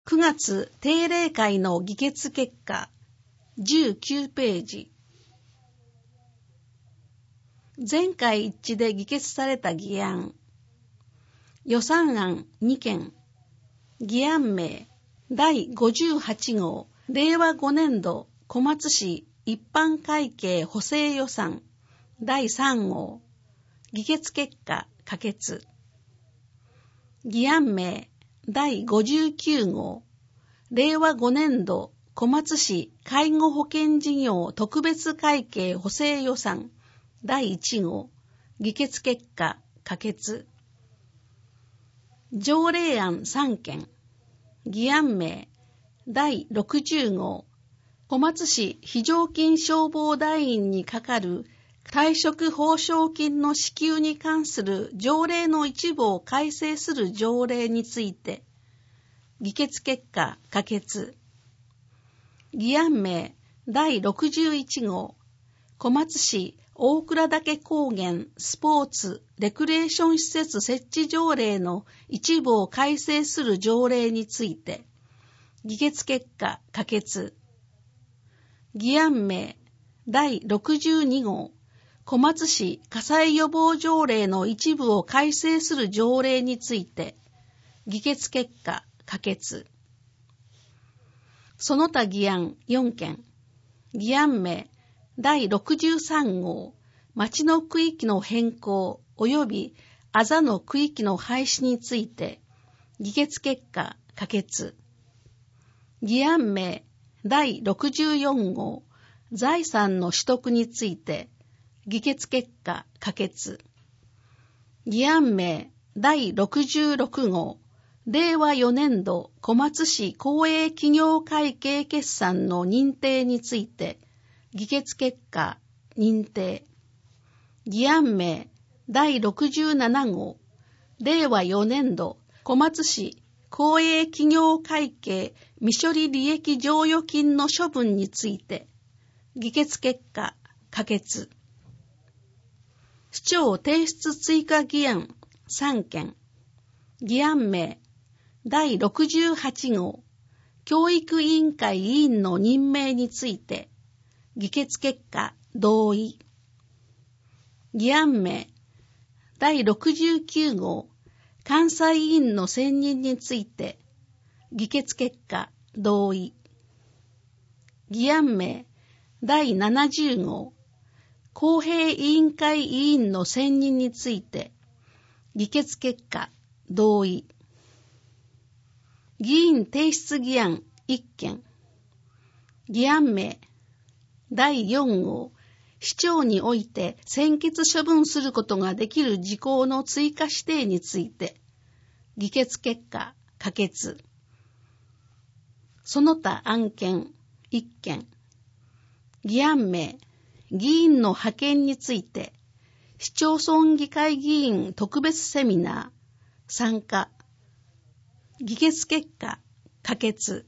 9月定例会の議決結果19ページ。全会一致で議決された議案。予算案2件。議案名第58号令和5年度小松市一般会計補正予算第3号。議決結果可決。議案名第59号令和5年度小松市介護保険事業特別会計補正予算第1号。議決結果可決。条例案3件。議案名第60号小松市非常勤消防団員にかかる退職報奨金の支給に関する条例の一部を改正する条例について議決結果可決。議案名第61号小松市大倉岳高原スポーツレクレーション施設設置条例の一部を改正する条例について議決結果可決。議案名第62号小松市火災予防条例の一部を改正する条例について議決結果可決。その他議案4件。議案名第63号町の区域の変更及びあざの区域の廃止について議決結果可決。議案名第64号財産の取得について議決結果可決。議案名第66号令和4年度小松市公営企業会計決算の認定について議決結果認定。議案名第67号令和4年度小松市公営企業会計未処理利益剰余金の処分について議決結果可決。市長提出追加議案3件。議案名第68号教育委員会委員の任命について議決結果同意。議案名第69号監査委員の選任について議決結果同意。議案名第70号公平委員会委員の選任について議決結果同意。議員提出議案1件。議案名第4号市長において専決処分することができる事項の追加指定について議決結果可決。その他案件1件。議案名議員の派遣について市町村議会議員特別セミナー参加。議決結果可決。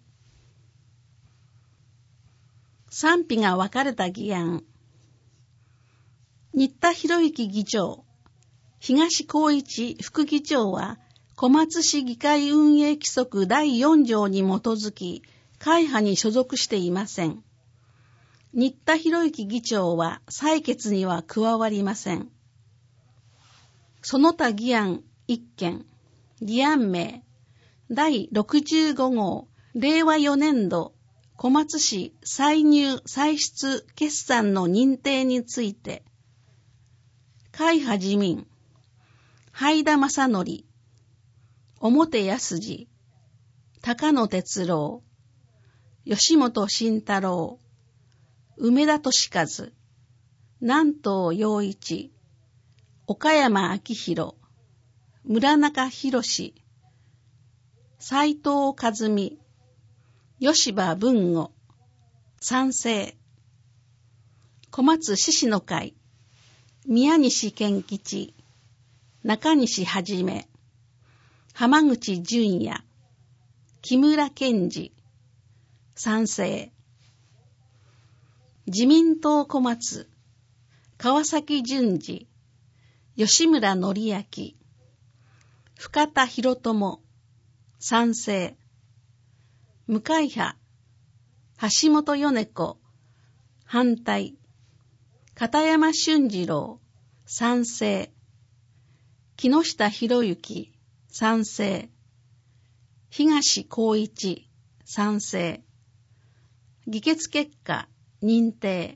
賛否が分かれた議案。新田博之議長、東光一副議長は小松市議会運営規則第4条に基づき会派に所属していません。新田博之議長は採決には加わりません。その他議案1件。議案名第65号令和4年度小松市歳入歳出決算の認定について会派自民灰田正則、表康二、高野哲郎、吉本慎太郎、梅田俊和、南東陽一、岡山明宏、村中博、斉藤和美、吉羽文吾、賛成。小松獅子の会、宮西健吉、中西はじめ、浜口淳也、木村健二、賛成。自民党小松、川崎淳二、吉村則明、深田博友、賛成。 無会派、橋本米子、反対。片山俊次郎、賛成。木下博之、賛成。東光一、賛成。議決結果、認定。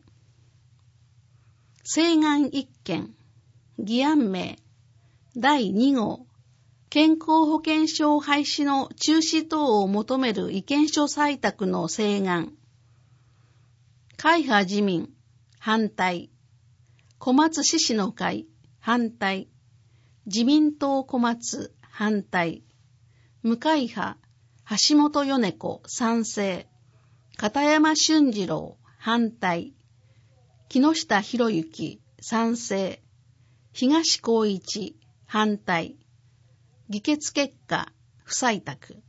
請願一件、議案名、第2号、健康保険証廃止の中止等を求める意見書採択の請願。会派自民、反対。小松市市の会、反対。自民党小松、反対。無会派、橋本米子、賛成。片山俊次郎、反対。木下博之、賛成。東光一、反対。議決結果、不採択。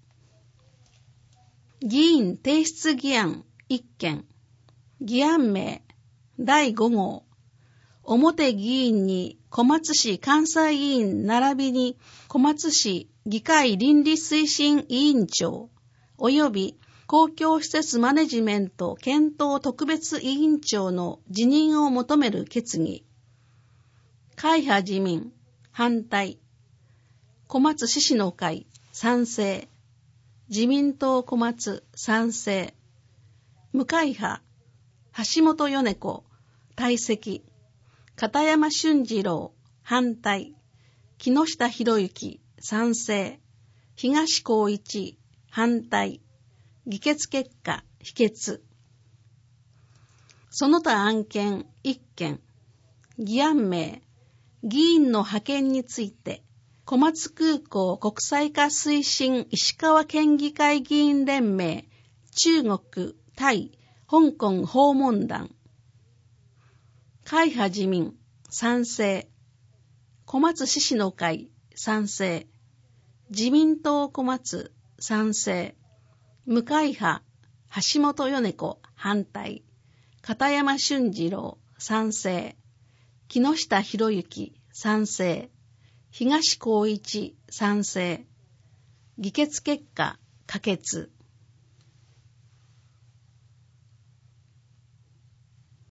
議員提出議案1件。議案名、第5号。表議員に小松市関西議員並びに小松市議会倫理推進委員長及び公共施設マネジメント検討特別委員長の辞任を求める決議。会派自民、反対。小松市市の会、賛成。自民党小松、賛成。無会派、橋本米子、退席。片山俊次郎、反対。木下博之、賛成。東光一、反対。議決結果、否決。その他案件1件。議案名、議員の派遣について、小松空港国際化推進石川県議会議員連盟、中国、タイ、香港訪問団。会派自民、賛成。小松市市の会、賛成。自民党小松、賛成。無会派、橋本米子、反対。片山俊次郎、賛成。木下博之、賛成。東光一、賛成。議決結果、可決。